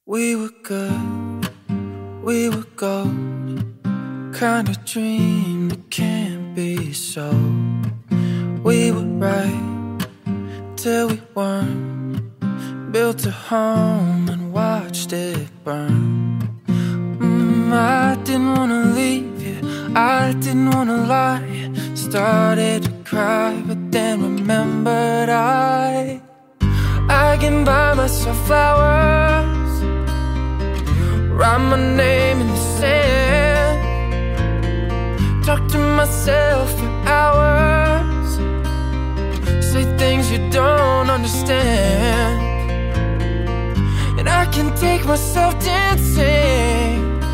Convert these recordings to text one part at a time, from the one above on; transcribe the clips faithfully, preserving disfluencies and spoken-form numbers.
We were good, we were gold, kind of dream that can't be sold. We were right till we weren't, built a home and watched it burn. mm, I didn't wanna leave you, I didn't wanna lie. Started to cry, but then remembered I I can buy myself flowers, write my name in the sand, talk to myself for hours, say things you don't understand. And I can take myself dancing,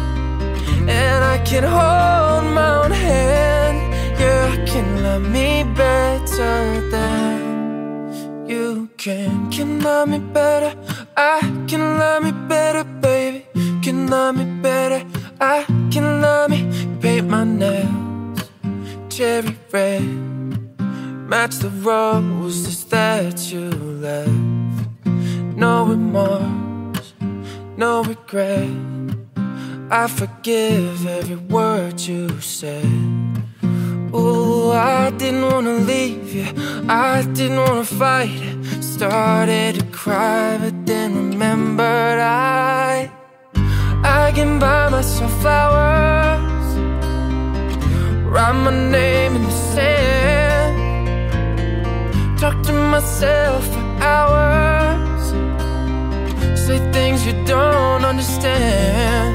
and I can hold my own hand. Yeah, I can love me better than you can. Can love me better, I can love me better, baby. Can love me better, I can love me. Paint my nails cherry red, match the roses that you left. No remorse, no regret, I forgive every word you said. Ooh, I didn't wanna leave you, I didn't wanna fight. Started to cry, but then remembered I I can buy myself flowers, write my name in the sand, talk to myself for hours, say things you don't understand.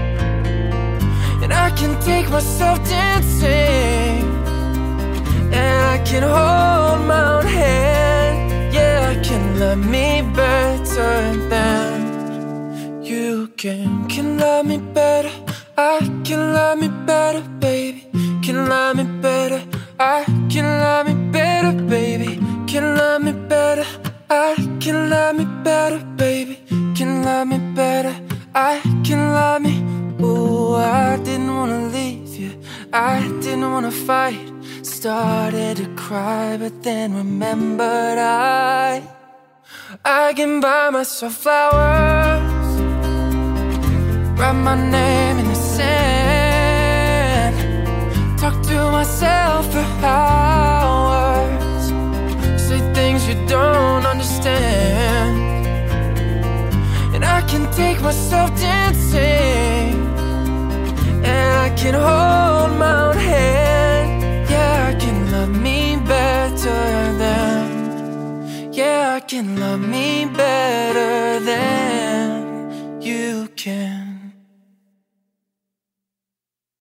And I can take myself dancing, and I can hold my own hand. Yeah, I can love me better than you can. Can love me better, I can love me better, baby. Can love me better, I can love me better, baby. Can love me better, I can love me better, baby. Can love me better, I can love me. Ooh, I didn't wanna leave you, I didn't wanna fight. Started to cry, but then remembered I I can buy myself flowers, write my name in the sand, talk to myself for hours, say things you don't understand. And I can take myself dancing, and I can hold my own hand. Yeah, I can love me better than Yeah, I can love me better than you can.